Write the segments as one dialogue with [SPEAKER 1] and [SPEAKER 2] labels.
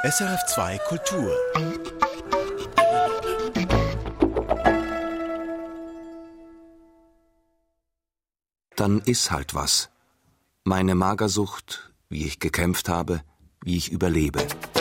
[SPEAKER 1] SRF2 Kultur.
[SPEAKER 2] Dann ist halt was. Meine Magersucht, wie ich gekämpft habe, wie ich überlebe.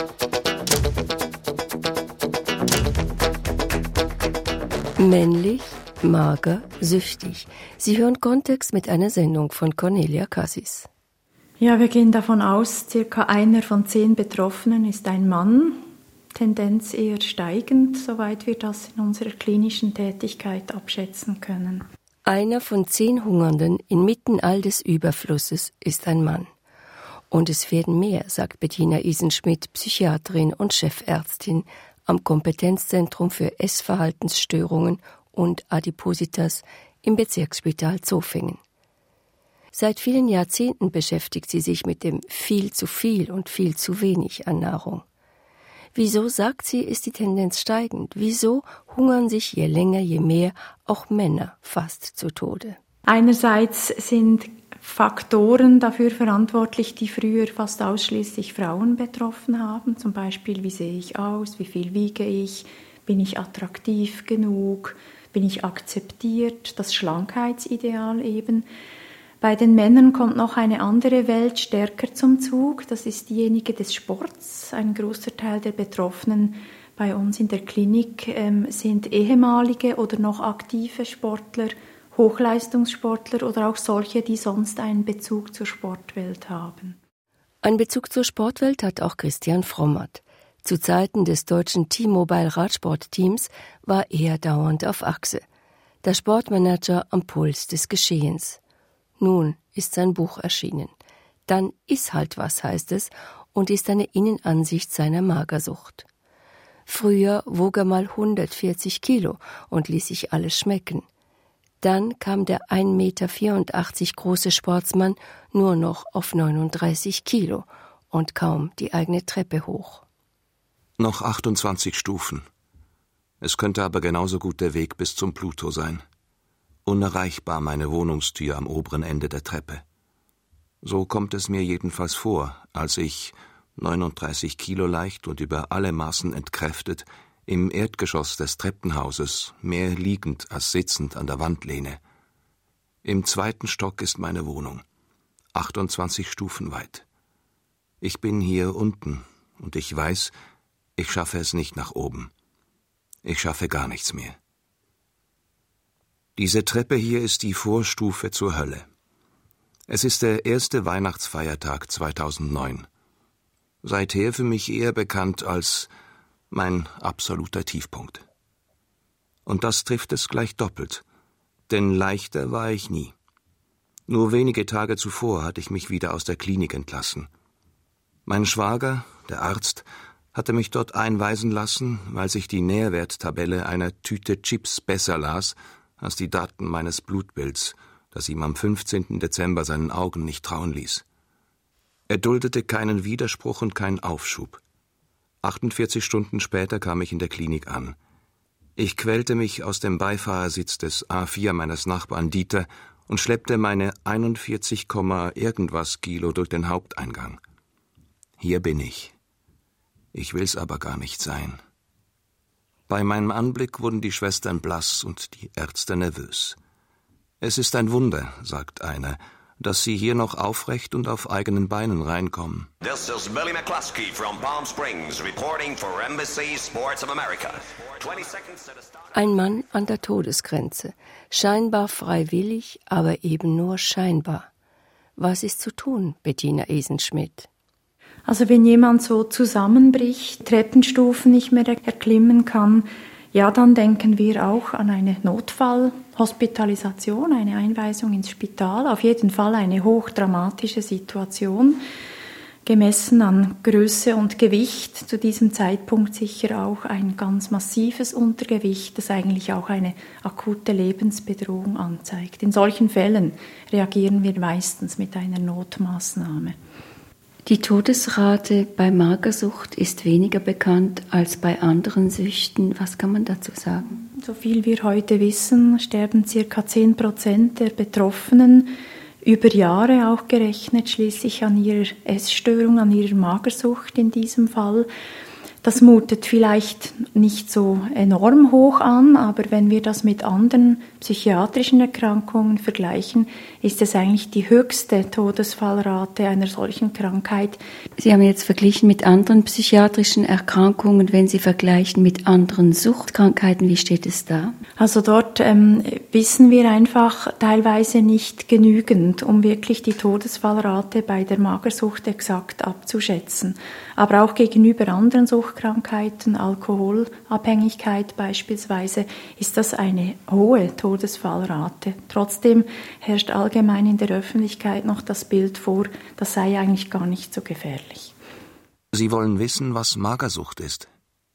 [SPEAKER 3] Männlich, mager, süchtig. Sie hören Kontext mit einer Sendung von Cornelia Cassis.
[SPEAKER 4] Ja, wir gehen davon aus, circa 1 von 10 Betroffenen ist ein Mann. Tendenz eher steigend, soweit wir das in unserer klinischen Tätigkeit abschätzen können.
[SPEAKER 3] 1 von 10 Hungernden inmitten all des Überflusses ist ein Mann. Und es werden mehr, sagt Bettina Isenschmidt, Psychiaterin und Chefärztin am Kompetenzzentrum für Essverhaltensstörungen und Adipositas im Bezirksspital Zofingen. Seit vielen Jahrzehnten beschäftigt sie sich mit dem viel zu viel und viel zu wenig an Nahrung. Wieso, sagt sie, ist die Tendenz steigend? Wieso hungern sich je länger, je mehr auch Männer fast zu Tode?
[SPEAKER 4] Einerseits sind Faktoren dafür verantwortlich, die früher fast ausschließlich Frauen betroffen haben. Zum Beispiel, wie sehe ich aus, wie viel wiege ich, bin ich attraktiv genug, bin ich akzeptiert, das Schlankheitsideal eben. Bei den Männern kommt noch eine andere Welt stärker zum Zug, das ist diejenige des Sports. Ein großer Teil der Betroffenen bei uns in der Klinik sind ehemalige oder noch aktive Sportler, Hochleistungssportler oder auch solche, die sonst einen Bezug zur Sportwelt haben.
[SPEAKER 3] Einen Bezug zur Sportwelt hat auch Christian Frommert. Zu Zeiten des deutschen T-Mobile-Radsportteams war er dauernd auf Achse. Der Sportmanager am Puls des Geschehens. Nun ist sein Buch erschienen. Dann ist halt was, heißt es, und ist eine Innenansicht seiner Magersucht. Früher wog er mal 140 Kilo und ließ sich alles schmecken. Dann kam der 1,84 Meter große Sportsmann nur noch auf 39 Kilo und kaum die eigene Treppe hoch.
[SPEAKER 2] Noch 28 Stufen. Es könnte aber genauso gut der Weg bis zum Pluto sein. Unerreichbar meine Wohnungstür am oberen Ende der Treppe. So kommt es mir jedenfalls vor, als ich, 39 Kilo leicht und über alle Maßen entkräftet, im Erdgeschoss des Treppenhauses, mehr liegend als sitzend an der Wand lehne. Im 2. Stock ist meine Wohnung, 28 Stufen weit. Ich bin hier unten und ich weiß, ich schaffe es nicht nach oben. Ich schaffe gar nichts mehr. Diese Treppe hier ist die Vorstufe zur Hölle. Es ist der erste Weihnachtsfeiertag 2009. Seither für mich eher bekannt als mein absoluter Tiefpunkt. Und das trifft es gleich doppelt, denn leichter war ich nie. Nur wenige Tage zuvor hatte ich mich wieder aus der Klinik entlassen. Mein Schwager, der Arzt, hatte mich dort einweisen lassen, weil sich die Nährwerttabelle einer Tüte Chips besser las als die Daten meines Blutbilds, das ihm am 15. Dezember seinen Augen nicht trauen ließ. Er duldete keinen Widerspruch und keinen Aufschub. 48 Stunden später kam ich in der Klinik an. Ich quälte mich aus dem Beifahrersitz des A4 meines Nachbarn Dieter und schleppte meine 41, irgendwas Kilo durch den Haupteingang. Hier bin ich. Ich will's aber gar nicht sein. Bei meinem Anblick wurden die Schwestern blass und die Ärzte nervös. Es ist ein Wunder, sagt einer, dass sie hier noch aufrecht und auf eigenen Beinen reinkommen.
[SPEAKER 5] This is Billy McCluskey from Palm Springs, reporting for Embassy Sports of America. 20 seconds to the start.
[SPEAKER 3] Ein Mann an der Todesgrenze, scheinbar freiwillig, aber eben nur scheinbar. Was ist zu tun, Bettina Isenschmidt?
[SPEAKER 4] Also wenn jemand so zusammenbricht, Treppenstufen nicht mehr erklimmen kann, ja, dann denken wir auch an eine Notfallhospitalisation, eine Einweisung ins Spital. Auf jeden Fall eine hochdramatische Situation, gemessen an Größe und Gewicht. Zu diesem Zeitpunkt sicher auch ein ganz massives Untergewicht, das eigentlich auch eine akute Lebensbedrohung anzeigt. In solchen Fällen reagieren wir meistens mit einer Notmaßnahme.
[SPEAKER 6] Die Todesrate bei Magersucht ist weniger bekannt als bei anderen Süchten. Was kann man dazu sagen?
[SPEAKER 4] So viel wir heute wissen, sterben ca. 10% der Betroffenen über Jahre auch gerechnet, schließlich an ihrer Essstörung, an ihrer Magersucht in diesem Fall. Das mutet vielleicht nicht so enorm hoch an, aber wenn wir das mit anderen psychiatrischen Erkrankungen vergleichen, ist es eigentlich die höchste Todesfallrate einer solchen Krankheit.
[SPEAKER 6] Sie haben jetzt verglichen mit anderen psychiatrischen Erkrankungen. Wenn Sie vergleichen mit anderen Suchtkrankheiten, wie steht es da?
[SPEAKER 4] Also dort wissen wir einfach teilweise nicht genügend, um wirklich die Todesfallrate bei der Magersucht exakt abzuschätzen. Aber auch gegenüber anderen Suchtkrankheiten, Alkoholabhängigkeit beispielsweise, ist das eine hohe Todesfallrate. Trotzdem herrscht allgemein in der Öffentlichkeit noch das Bild vor, das sei eigentlich gar nicht so gefährlich.
[SPEAKER 2] Sie wollen wissen, was Magersucht ist?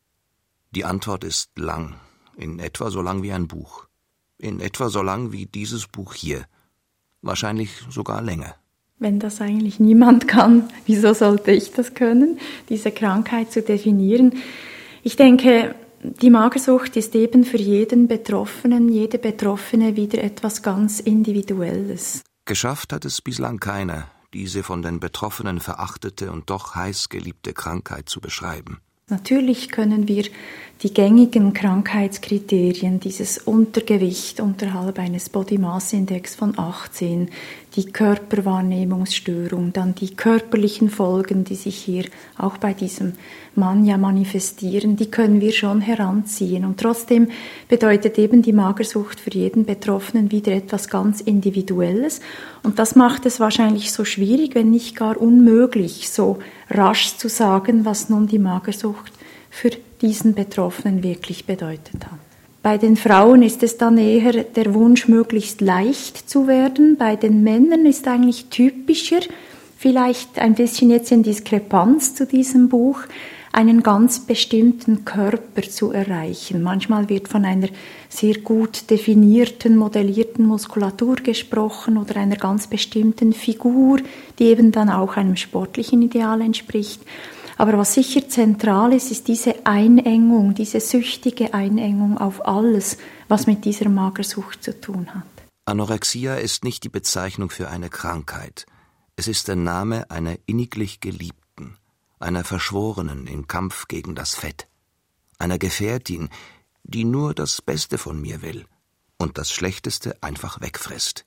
[SPEAKER 2] Die Antwort ist lang, in etwa so lang wie ein Buch. In etwa so lang wie dieses Buch hier. Wahrscheinlich sogar länger.
[SPEAKER 4] Wenn das eigentlich niemand kann, wieso sollte ich das können, diese Krankheit zu definieren? Ich denke, die Magersucht ist eben für jeden Betroffenen, jede Betroffene wieder etwas ganz Individuelles.
[SPEAKER 2] Geschafft hat es bislang keiner, diese von den Betroffenen verachtete und doch heiß geliebte Krankheit zu beschreiben.
[SPEAKER 4] Natürlich können wir die gängigen Krankheitskriterien, dieses Untergewicht unterhalb eines Body Mass Index von 18, die Körperwahrnehmungsstörung, dann die körperlichen Folgen, die sich hier auch bei diesem Mann ja manifestieren, die können wir schon heranziehen. Und trotzdem bedeutet eben die Magersucht für jeden Betroffenen wieder etwas ganz Individuelles. Und das macht es wahrscheinlich so schwierig, wenn nicht gar unmöglich, so rasch zu sagen, was nun die Magersucht für diesen Betroffenen wirklich bedeutet hat. Bei den Frauen ist es dann eher der Wunsch, möglichst leicht zu werden. Bei den Männern ist eigentlich typischer, vielleicht ein bisschen jetzt in Diskrepanz zu diesem Buch, einen ganz bestimmten Körper zu erreichen. Manchmal wird von einer sehr gut definierten, modellierten Muskulatur gesprochen oder einer ganz bestimmten Figur, die eben dann auch einem sportlichen Ideal entspricht. Aber was sicher zentral ist, ist diese Einengung, diese süchtige Einengung auf alles, was mit dieser Magersucht zu tun hat.
[SPEAKER 2] Anorexia ist nicht die Bezeichnung für eine Krankheit. Es ist der Name einer inniglich Geliebten, einer Verschworenen im Kampf gegen das Fett, einer Gefährtin, die nur das Beste von mir will und das Schlechteste einfach wegfrisst.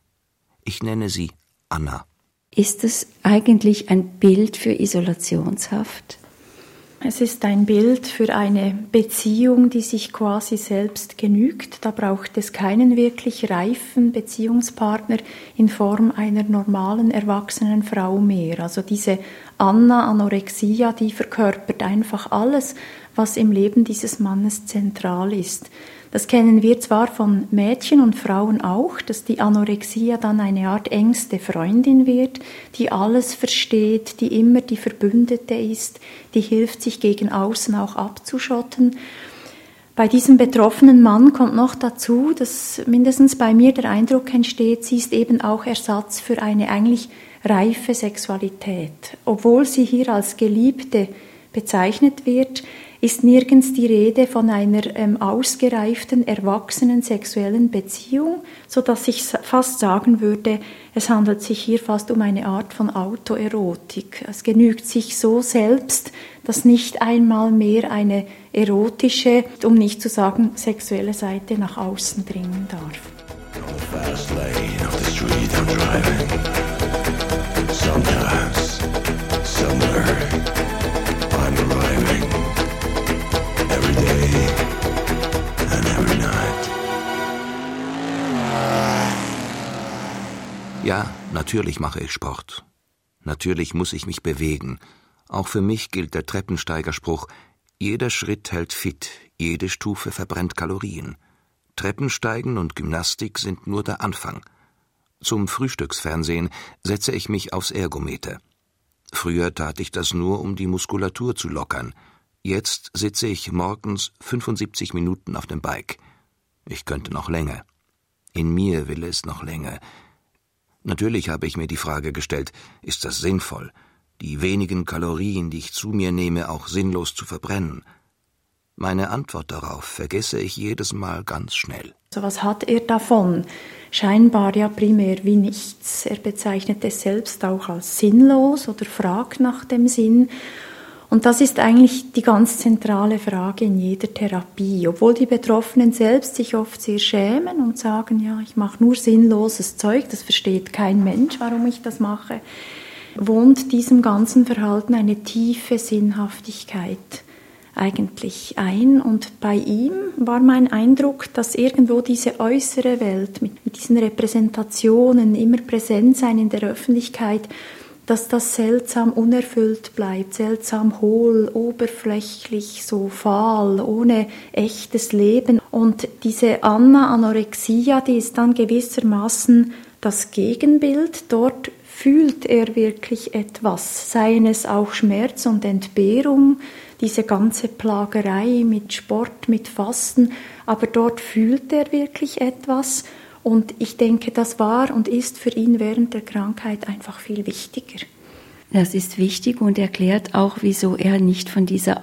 [SPEAKER 2] Ich nenne sie Anna.
[SPEAKER 6] Ist es eigentlich ein Bild für Isolationshaft?
[SPEAKER 4] Es ist ein Bild für eine Beziehung, die sich quasi selbst genügt. Da braucht es keinen wirklich reifen Beziehungspartner in Form einer normalen, erwachsenen Frau mehr. Also diese Anna, Anorexia, die verkörpert einfach alles, was im Leben dieses Mannes zentral ist. Das kennen wir zwar von Mädchen und Frauen auch, dass die Anorexia dann eine Art engste Freundin wird, die alles versteht, die immer die Verbündete ist, die hilft, sich gegen außen auch abzuschotten. Bei diesem betroffenen Mann kommt noch dazu, dass mindestens bei mir der Eindruck entsteht, sie ist eben auch Ersatz für eine eigentlich reife Sexualität. Obwohl sie hier als Geliebte bezeichnet wird, ist nirgends die Rede von einer ausgereiften, erwachsenen sexuellen Beziehung, sodass ich fast sagen würde, es handelt sich hier fast um eine Art von Autoerotik. Es genügt sich so selbst, dass nicht einmal mehr eine erotische, um nicht zu sagen sexuelle Seite nach außen dringen darf.
[SPEAKER 1] Sometimes, somewhere, I'm arriving. Every day and every night.
[SPEAKER 2] Ja, natürlich mache ich Sport. Natürlich muss ich mich bewegen. Auch für mich gilt der Treppensteigerspruch: Jeder Schritt hält fit, jede Stufe verbrennt Kalorien. Treppensteigen und Gymnastik sind nur der Anfang. Zum Frühstücksfernsehen setze ich mich aufs Ergometer. Früher tat ich das nur, um die Muskulatur zu lockern. Jetzt sitze ich morgens 75 Minuten auf dem Bike. Ich könnte noch länger. In mir will es noch länger. Natürlich habe ich mir die Frage gestellt, ist das sinnvoll, die wenigen Kalorien, die ich zu mir nehme, auch sinnlos zu verbrennen? Meine Antwort darauf vergesse ich jedes Mal ganz schnell.
[SPEAKER 4] Also was hat er davon? Scheinbar ja primär wie nichts. Er bezeichnet es selbst auch als sinnlos oder fragt nach dem Sinn. Und das ist eigentlich die ganz zentrale Frage in jeder Therapie. Obwohl die Betroffenen selbst sich oft sehr schämen und sagen, ja, ich mache nur sinnloses Zeug, das versteht kein Mensch, warum ich das mache, wohnt diesem ganzen Verhalten eine tiefe Sinnhaftigkeit eigentlich ein. Und bei ihm war mein Eindruck, dass irgendwo diese äußere Welt mit diesen Repräsentationen, immer präsent sein in der Öffentlichkeit, dass das seltsam unerfüllt bleibt, seltsam hohl, oberflächlich, so fahl, ohne echtes Leben. Und diese Anorexia, die ist dann gewissermaßen das Gegenbild. Dort fühlt er wirklich etwas, seien es auch Schmerz und Entbehrung, diese ganze Plagerei mit Sport, mit Fasten, aber dort fühlt er wirklich etwas. Und ich denke, das war und ist für ihn während der Krankheit einfach viel wichtiger.
[SPEAKER 6] Das ist wichtig und erklärt auch, wieso er nicht von dieser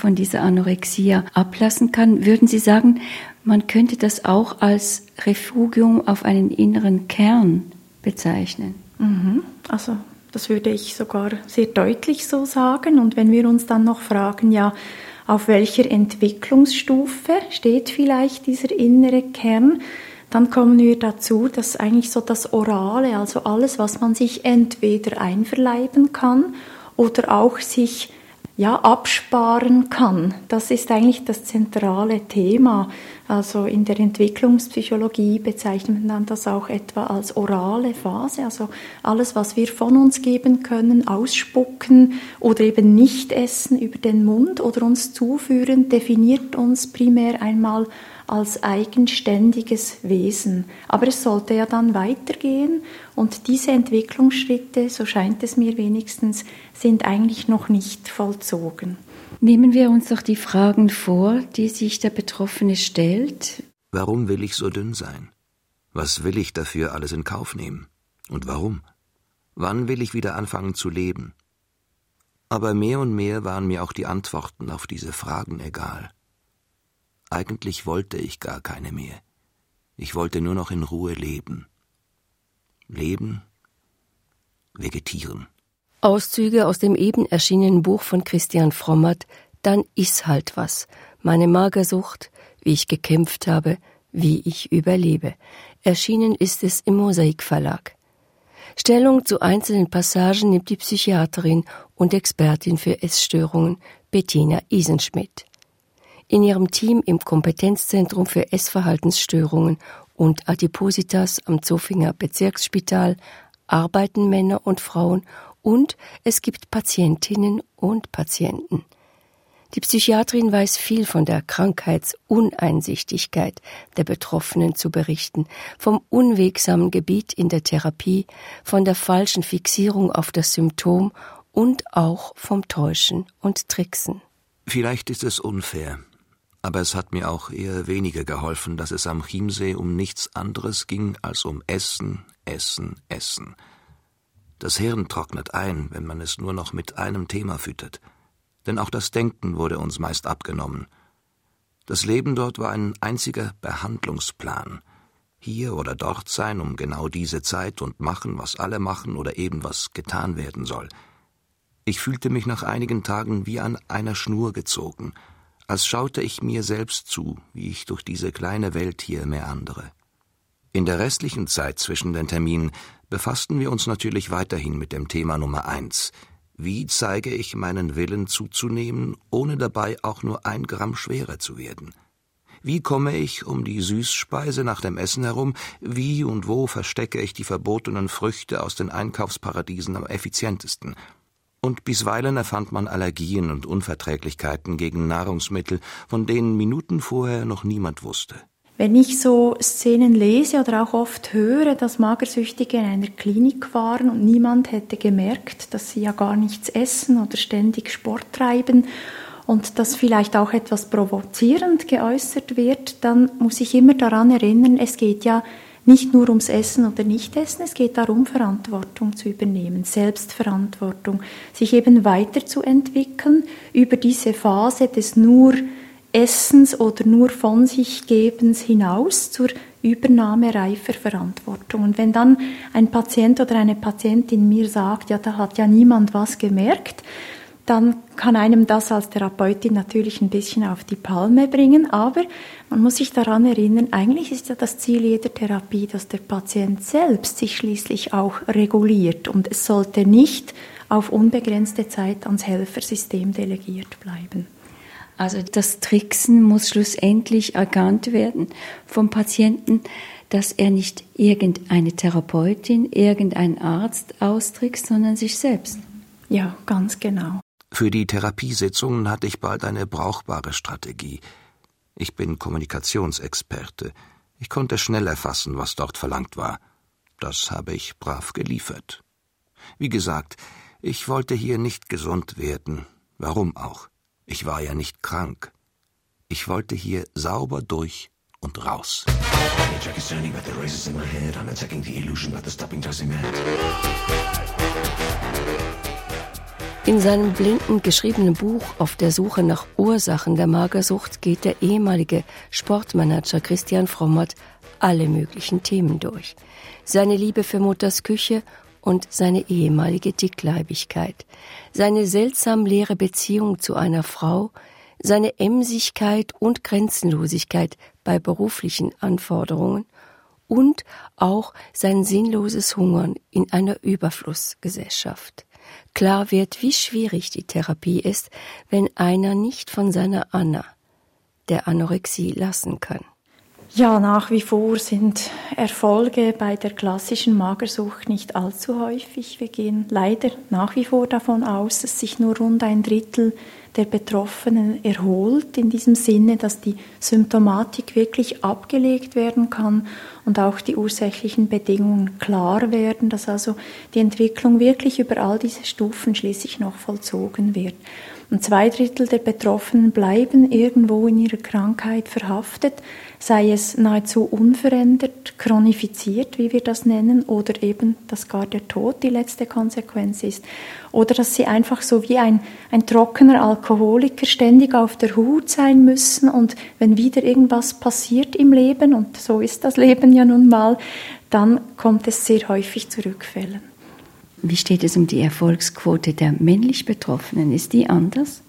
[SPEAKER 6] Anorexia ablassen kann. Würden Sie sagen, man könnte das auch als Refugium auf einen inneren Kern bezeichnen?
[SPEAKER 4] Also das würde ich sogar sehr deutlich so sagen. Und wenn wir uns dann noch fragen, ja, auf welcher Entwicklungsstufe steht vielleicht dieser innere Kern, dann kommen wir dazu, dass eigentlich so das Orale, also alles, was man sich entweder einverleiben kann oder auch sich absparen kann, das ist eigentlich das zentrale Thema. Also in der Entwicklungspsychologie bezeichnet man das auch etwa als orale Phase, also alles, was wir von uns geben können, ausspucken oder eben nicht essen über den Mund oder uns zuführen, definiert uns primär einmal als eigenständiges Wesen. Aber es sollte ja dann weitergehen und diese Entwicklungsschritte, so scheint es mir wenigstens, sind eigentlich noch nicht vollzogen.
[SPEAKER 6] Nehmen wir uns doch die Fragen vor, die sich der Betroffene stellt.
[SPEAKER 2] Warum will ich so dünn sein? Was will ich dafür alles in Kauf nehmen? Und warum? Wann will ich wieder anfangen zu leben? Aber mehr und mehr waren mir auch die Antworten auf diese Fragen egal. Eigentlich wollte ich gar keine mehr. Ich wollte nur noch in Ruhe leben. Leben, vegetieren.
[SPEAKER 3] Auszüge aus dem eben erschienenen Buch von Christian Frommert, Dann iss halt was. Meine Magersucht, wie ich gekämpft habe, wie ich überlebe. Erschienen ist es im Mosaik Verlag. Stellung zu einzelnen Passagen nimmt die Psychiaterin und Expertin für Essstörungen Bettina Isenschmidt. In ihrem Team im Kompetenzzentrum für Essverhaltensstörungen und Adipositas am Zofinger Bezirksspital arbeiten Männer und Frauen und es gibt Patientinnen und Patienten. Die Psychiaterin weiß viel von der Krankheitsuneinsichtigkeit der Betroffenen zu berichten, vom unwegsamen Gebiet in der Therapie, von der falschen Fixierung auf das Symptom und auch vom Täuschen und Tricksen.
[SPEAKER 2] Vielleicht ist es unfair, aber es hat mir auch eher weniger geholfen, dass es am Chiemsee um nichts anderes ging als um Essen, Essen, Essen. Das Hirn trocknet ein, wenn man es nur noch mit einem Thema füttert. Denn auch das Denken wurde uns meist abgenommen. Das Leben dort war ein einziger Behandlungsplan. Hier oder dort sein um genau diese Zeit und machen, was alle machen oder eben was getan werden soll. Ich fühlte mich nach einigen Tagen wie an einer Schnur gezogen, als schaute ich mir selbst zu, wie ich durch diese kleine Welt hier meandere. In der restlichen Zeit zwischen den Terminen befassten wir uns natürlich weiterhin mit dem Thema Nummer 1. Wie zeige ich meinen Willen zuzunehmen, ohne dabei auch nur 1 Gramm schwerer zu werden? Wie komme ich um die Süßspeise nach dem Essen herum? Wie und wo verstecke ich die verbotenen Früchte aus den Einkaufsparadiesen am effizientesten? Und bisweilen erfand man Allergien und Unverträglichkeiten gegen Nahrungsmittel, von denen Minuten vorher noch niemand wusste.
[SPEAKER 4] Wenn ich so Szenen lese oder auch oft höre, dass Magersüchtige in einer Klinik waren und niemand hätte gemerkt, dass sie ja gar nichts essen oder ständig Sport treiben und das vielleicht auch etwas provozierend geäußert wird, dann muss ich immer daran erinnern, es geht ja nicht nur ums Essen oder Nicht-Essen, es geht darum, Verantwortung zu übernehmen, Selbstverantwortung, sich eben weiterzuentwickeln über diese Phase des nur Essens oder nur von sich Gebens hinaus zur Übernahme reifer Verantwortung. Und wenn dann ein Patient oder eine Patientin mir sagt, ja, da hat ja niemand was gemerkt, dann kann einem das als Therapeutin natürlich ein bisschen auf die Palme bringen, aber man muss sich daran erinnern, eigentlich ist ja das Ziel jeder Therapie, dass der Patient selbst sich schließlich auch reguliert und es sollte nicht auf unbegrenzte Zeit ans Helfersystem delegiert bleiben.
[SPEAKER 6] Also das Tricksen muss schlussendlich erkannt werden vom Patienten, dass er nicht irgendeine Therapeutin, irgendeinen Arzt austrickst, sondern sich selbst.
[SPEAKER 4] Ja, ganz genau.
[SPEAKER 2] Für die Therapiesitzungen hatte ich bald eine brauchbare Strategie. Ich bin Kommunikationsexperte. Ich konnte schnell erfassen, was dort verlangt war. Das habe ich brav geliefert. Wie gesagt, ich wollte hier nicht gesund werden. Warum auch? Ich war ja nicht krank. Ich wollte hier sauber durch und raus.
[SPEAKER 3] In seinem blinden geschriebenen Buch Auf der Suche nach Ursachen der Magersucht geht der ehemalige Sportmanager Christian Frommert alle möglichen Themen durch. Seine Liebe für Mutters Küche und seine ehemalige Dickleibigkeit, seine seltsam leere Beziehung zu einer Frau, seine Emsigkeit und Grenzenlosigkeit bei beruflichen Anforderungen und auch sein sinnloses Hungern in einer Überflussgesellschaft. Klar wird, wie schwierig die Therapie ist, wenn einer nicht von seiner Anna, der Anorexie, lassen kann.
[SPEAKER 4] Ja, nach wie vor sind Erfolge bei der klassischen Magersucht nicht allzu häufig. Wir gehen leider nach wie vor davon aus, dass sich nur rund 1/3 der Betroffenen erholt, in diesem Sinne, dass die Symptomatik wirklich abgelegt werden kann und auch die ursächlichen Bedingungen klar werden, dass also die Entwicklung wirklich über all diese Stufen schließlich noch vollzogen wird. Und 2/3 der Betroffenen bleiben irgendwo in ihrer Krankheit verhaftet, sei es nahezu unverändert, chronifiziert, wie wir das nennen, oder eben, dass gar der Tod die letzte Konsequenz ist. Oder dass sie einfach so wie ein trockener Alkoholiker ständig auf der Hut sein müssen und wenn wieder irgendwas passiert im Leben, und so ist das Leben ja nun mal, dann kommt es sehr häufig zu Rückfällen.
[SPEAKER 6] Wie steht es um die Erfolgsquote der männlich Betroffenen? Ist die anders?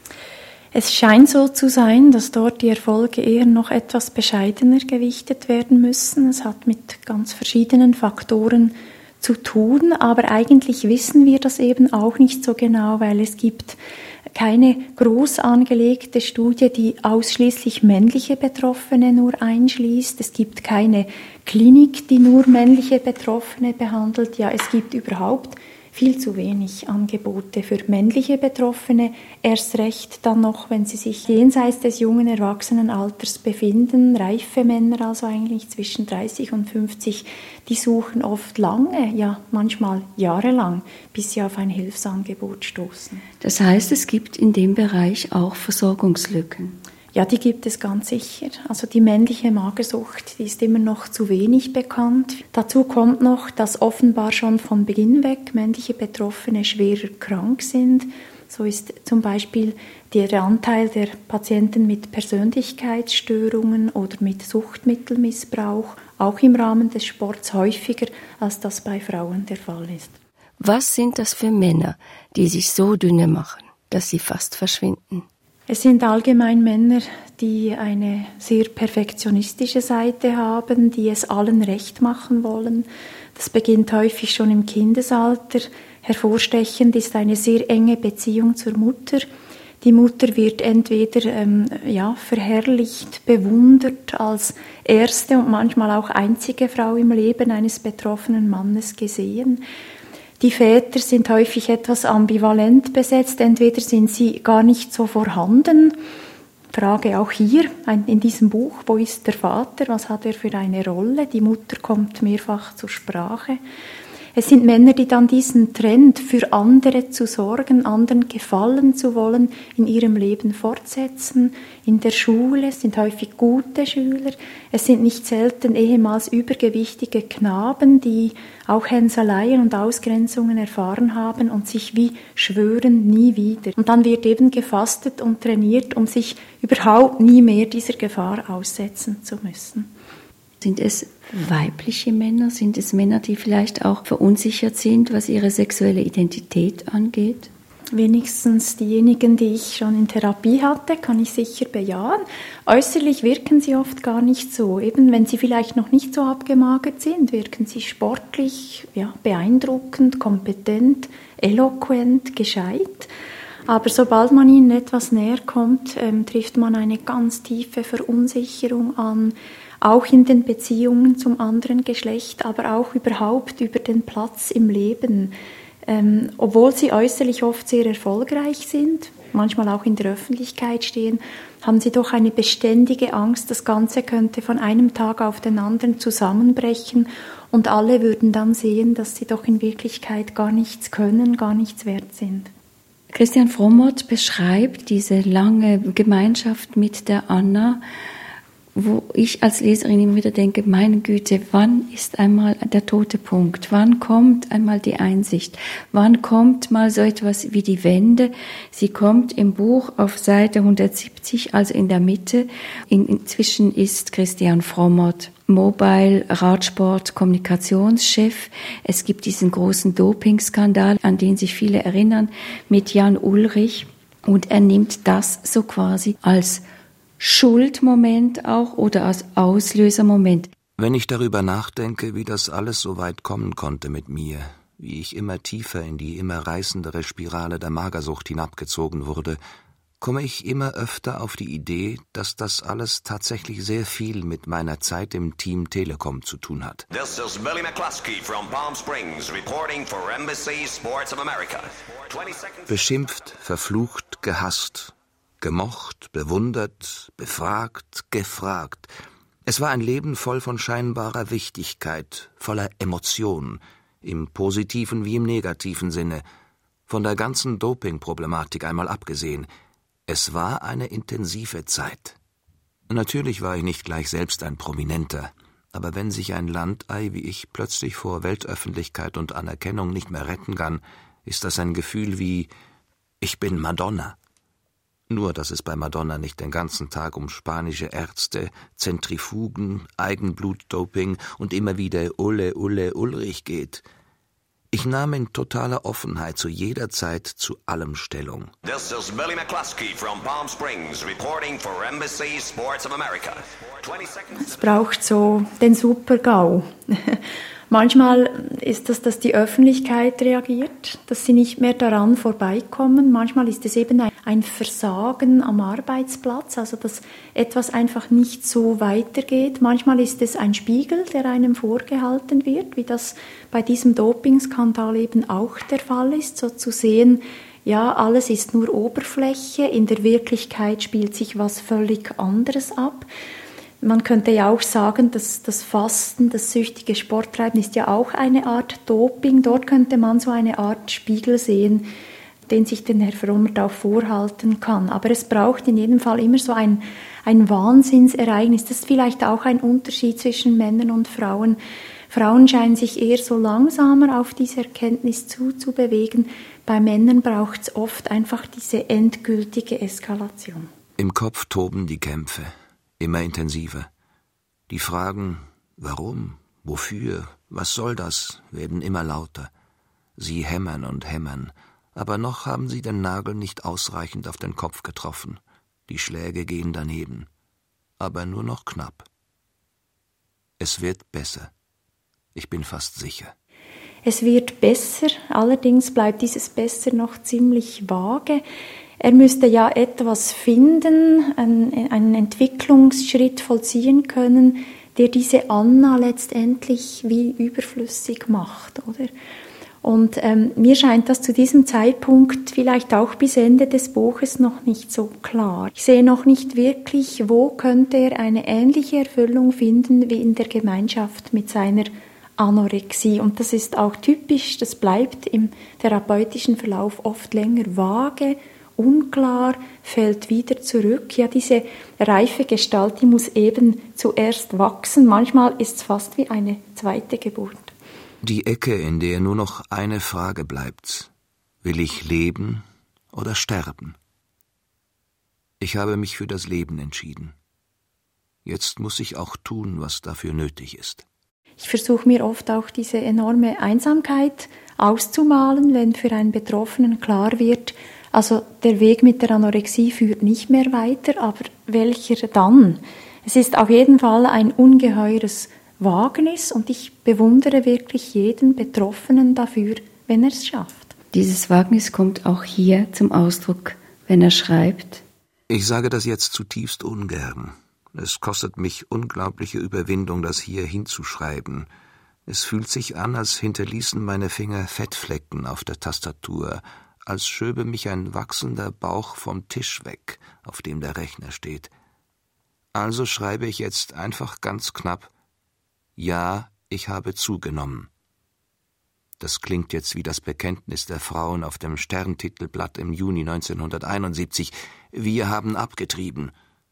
[SPEAKER 4] Es scheint so zu sein, dass dort die Erfolge eher noch etwas bescheidener gewichtet werden müssen. Es hat mit ganz verschiedenen Faktoren zu tun, aber eigentlich wissen wir das eben auch nicht so genau, weil es gibt keine groß angelegte Studie, die ausschließlich männliche Betroffene nur einschließt. Es gibt keine Klinik, die nur männliche Betroffene behandelt. Ja, es gibt überhaupt viel zu wenig Angebote für männliche Betroffene, erst recht dann noch, wenn sie sich jenseits des jungen Erwachsenenalters befinden, reife Männer, also eigentlich zwischen 30 und 50, die suchen oft lange, ja manchmal jahrelang, bis sie auf ein Hilfsangebot stoßen.
[SPEAKER 6] Das heißt, es gibt in dem Bereich auch Versorgungslücken.
[SPEAKER 4] Ja, die gibt es ganz sicher. Also die männliche Magersucht, die ist immer noch zu wenig bekannt. Dazu kommt noch, dass offenbar schon von Beginn weg männliche Betroffene schwerer krank sind. So ist zum Beispiel der Anteil der Patienten mit Persönlichkeitsstörungen oder mit Suchtmittelmissbrauch auch im Rahmen des Sports häufiger, als das bei Frauen der Fall ist.
[SPEAKER 3] Was sind das für Männer, die sich so dünne machen, dass sie fast verschwinden?
[SPEAKER 4] Es sind allgemein Männer, die eine sehr perfektionistische Seite haben, die es allen recht machen wollen. Das beginnt häufig schon im Kindesalter. Hervorstechend ist eine sehr enge Beziehung zur Mutter. Die Mutter wird entweder verherrlicht, bewundert, als erste und manchmal auch einzige Frau im Leben eines betroffenen Mannes gesehen. Die Väter sind häufig etwas ambivalent besetzt, entweder sind sie gar nicht so vorhanden. Frage auch hier in diesem Buch, wo ist der Vater, was hat er für eine Rolle? Die Mutter kommt mehrfach zur Sprache. Es sind Männer, die dann diesen Trend, für andere zu sorgen, anderen gefallen zu wollen, in ihrem Leben fortsetzen. In der Schule sind häufig gute Schüler. Es sind nicht selten ehemals übergewichtige Knaben, die auch Hänseleien und Ausgrenzungen erfahren haben und sich wie schwören, nie wieder. Und dann wird eben gefastet und trainiert, um sich überhaupt nie mehr dieser Gefahr aussetzen zu müssen.
[SPEAKER 6] Sind es weibliche Männer? Sind es Männer, die vielleicht auch verunsichert sind, was ihre sexuelle Identität angeht?
[SPEAKER 4] Wenigstens diejenigen, die ich schon in Therapie hatte, kann ich sicher bejahen. Äußerlich wirken sie oft gar nicht so. Eben wenn sie vielleicht noch nicht so abgemagert sind, wirken sie sportlich, beeindruckend, kompetent, eloquent, gescheit. Aber sobald man ihnen etwas näher kommt, trifft man eine ganz tiefe Verunsicherung an, auch in den Beziehungen zum anderen Geschlecht, aber auch überhaupt über den Platz im Leben. Obwohl sie äußerlich oft sehr erfolgreich sind, manchmal auch in der Öffentlichkeit stehen, haben sie doch eine beständige Angst, das Ganze könnte von einem Tag auf den anderen zusammenbrechen und alle würden dann sehen, dass sie doch in Wirklichkeit gar nichts können, gar nichts wert sind.
[SPEAKER 6] Christian Frommert beschreibt diese lange Gemeinschaft mit der Anna, wo ich als Leserin immer wieder denke, meine Güte, wann ist einmal der tote Punkt? Wann kommt einmal die Einsicht? Wann kommt mal so etwas wie die Wende? Sie kommt im Buch auf Seite 170, also in der Mitte. Inzwischen ist Christian Frommert Mobile Radsport Kommunikationschef. Es gibt diesen großen Dopingskandal, an den sich viele erinnern, mit Jan Ullrich. Und er nimmt das so quasi als Schuldmoment auch oder als Auslösermoment.
[SPEAKER 2] Wenn ich darüber nachdenke, wie das alles so weit kommen konnte mit mir, wie ich immer tiefer in die immer reißendere Spirale der Magersucht hinabgezogen wurde, komme ich immer öfter auf die Idee, dass das alles tatsächlich sehr viel mit meiner Zeit im Team Telekom zu tun hat.
[SPEAKER 5] This is Billy McCluskey from Palm Springs reporting for Embassy Sports of America. 20 seconds.
[SPEAKER 2] Beschimpft, verflucht, gehasst, gemocht, bewundert, befragt, gefragt. Es war ein Leben voll von scheinbarer Wichtigkeit, voller Emotion, im positiven wie im negativen Sinne, von der ganzen Doping-Problematik einmal abgesehen. Es war eine intensive Zeit. Natürlich war ich nicht gleich selbst ein Prominenter, aber wenn sich ein Landei wie ich plötzlich vor Weltöffentlichkeit und Anerkennung nicht mehr retten kann, ist das ein Gefühl wie, ich bin Madonna. Nur, dass es bei Madonna nicht den ganzen Tag um spanische Ärzte, Zentrifugen, Eigenblutdoping und immer wieder Ulle, Ulle, Ulrich geht. Ich nahm in totaler Offenheit zu jeder Zeit zu allem Stellung.
[SPEAKER 5] This is Billy McCluskey from Palm Springs reporting for Embassy Sports of America. 20 seconds.
[SPEAKER 4] Es braucht so den Super-GAU. Manchmal ist das, dass die Öffentlichkeit reagiert, dass sie nicht mehr daran vorbeikommen. Manchmal ist es eben ein Versagen am Arbeitsplatz, also dass etwas einfach nicht so weitergeht. Manchmal ist es ein Spiegel, der einem vorgehalten wird, wie das bei diesem Dopingskandal eben auch der Fall ist, so zu sehen, ja, alles ist nur Oberfläche, in der Wirklichkeit spielt sich was völlig anderes ab. Man könnte ja auch sagen, dass das Fasten, das süchtige Sporttreiben ist ja auch eine Art Doping. Dort könnte man so eine Art Spiegel sehen, den sich den Herr Frommert auch vorhalten kann. Aber es braucht in jedem Fall immer so ein Wahnsinnsereignis. Das ist vielleicht auch ein Unterschied zwischen Männern und Frauen. Frauen scheinen sich eher so langsamer auf diese Erkenntnis zuzubewegen. Bei Männern braucht es oft einfach diese endgültige Eskalation.
[SPEAKER 2] Im Kopf toben die Kämpfe. Immer intensiver. Die Fragen, warum, wofür, was soll das, werden immer lauter. Sie hämmern und hämmern, aber noch haben sie den Nagel nicht ausreichend auf den Kopf getroffen. Die Schläge gehen daneben, aber nur noch knapp. Es wird besser. Ich bin fast sicher.
[SPEAKER 4] Es wird besser, allerdings bleibt dieses Besser noch ziemlich vage. Er müsste ja etwas finden, einen Entwicklungsschritt vollziehen können, der diese Anna letztendlich wie überflüssig macht, oder? Und mir scheint das zu diesem Zeitpunkt vielleicht auch bis Ende des Buches noch nicht so klar. Ich sehe noch nicht wirklich, wo könnte er eine ähnliche Erfüllung finden wie in der Gemeinschaft mit seiner Anorexie. Und das ist auch typisch, das bleibt im therapeutischen Verlauf oft länger vage, unklar, fällt wieder zurück. Ja, diese reife Gestalt, die muss eben zuerst wachsen. Manchmal ist es fast wie eine zweite Geburt.
[SPEAKER 2] Die Ecke, in der nur noch eine Frage bleibt: Will ich leben oder sterben? Ich habe mich für das Leben entschieden. Jetzt muss ich auch tun, was dafür nötig ist.
[SPEAKER 4] Ich versuche mir oft auch diese enorme Einsamkeit auszumalen, wenn für einen Betroffenen klar wird, also der Weg mit der Anorexie führt nicht mehr weiter, aber welcher dann? Es ist auf jeden Fall ein ungeheures Wagnis und ich bewundere wirklich jeden Betroffenen dafür, wenn er es schafft.
[SPEAKER 6] Dieses Wagnis kommt auch hier zum Ausdruck, wenn er schreibt:
[SPEAKER 2] Ich sage das jetzt zutiefst ungern. Es kostet mich unglaubliche Überwindung, das hier hinzuschreiben. Es fühlt sich an, als hinterließen meine Finger Fettflecken auf der Tastatur, als schöbe mich ein wachsender Bauch vom Tisch weg, auf dem der Rechner steht. Also schreibe ich jetzt einfach ganz knapp: Ja, ich habe zugenommen. Das klingt jetzt wie das Bekenntnis der Frauen auf dem Sterntitelblatt im Juni 1971. Wir haben abgetrieben.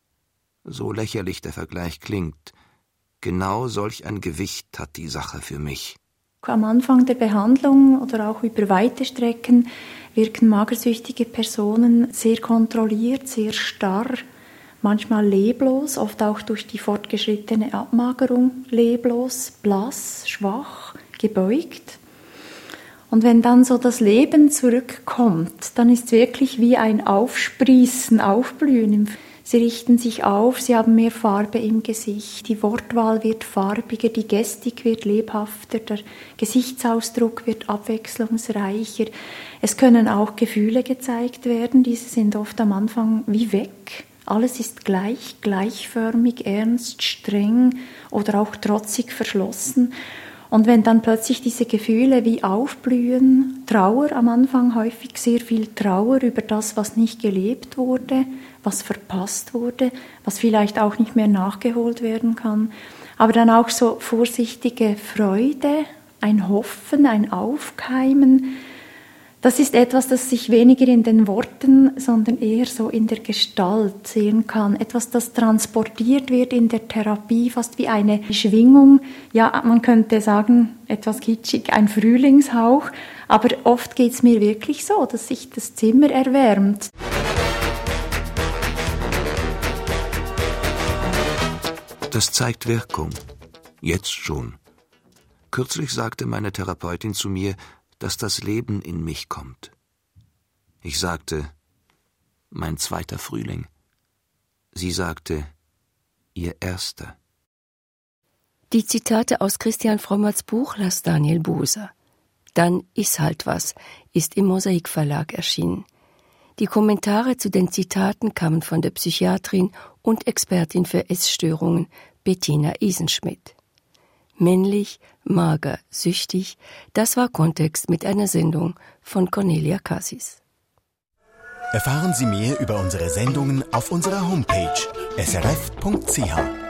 [SPEAKER 2] So lächerlich der Vergleich klingt, genau solch ein Gewicht hat die Sache für mich.
[SPEAKER 4] Am Anfang der Behandlung oder auch über weite Strecken wirken magersüchtige Personen sehr kontrolliert, sehr starr, manchmal leblos, oft auch durch die fortgeschrittene Abmagerung leblos, blass, schwach, gebeugt. Und wenn dann so das Leben zurückkommt, dann ist es wirklich wie ein Aufsprießen, Aufblühen. Sie richten sich auf, sie haben mehr Farbe im Gesicht, die Wortwahl wird farbiger, die Gestik wird lebhafter, der Gesichtsausdruck wird abwechslungsreicher. Es können auch Gefühle gezeigt werden, diese sind oft am Anfang wie weg. Alles ist gleich, gleichförmig, ernst, streng oder auch trotzig verschlossen. Und wenn dann plötzlich diese Gefühle wie aufblühen, Trauer am Anfang, häufig sehr viel Trauer über das, was nicht gelebt wurde, was verpasst wurde, was vielleicht auch nicht mehr nachgeholt werden kann, aber dann auch so vorsichtige Freude, ein Hoffen, ein Aufkeimen. Das ist etwas, das sich weniger in den Worten, sondern eher so in der Gestalt sehen kann. Etwas, das transportiert wird in der Therapie, fast wie eine Schwingung. Ja, man könnte sagen, etwas kitschig, ein Frühlingshauch. Aber oft geht es mir wirklich so, dass sich das Zimmer erwärmt.
[SPEAKER 2] Das zeigt Wirkung. Jetzt schon. Kürzlich sagte meine Therapeutin zu mir, dass das Leben in mich kommt. Ich sagte: Mein zweiter Frühling. Sie sagte: Ihr erster.
[SPEAKER 3] Die Zitate aus Christian Frommerts Buch las Daniel Buser. Dann ist halt was ist im Mosaik Verlag erschienen. Die Kommentare zu den Zitaten kamen von der Psychiatrin und Expertin für Essstörungen Bettina Isenschmidt. Männlich, mager, süchtig, das war Kontext mit einer Sendung von Cornelia Cassis.
[SPEAKER 7] Erfahren Sie mehr über unsere Sendungen auf unserer Homepage srf.ch.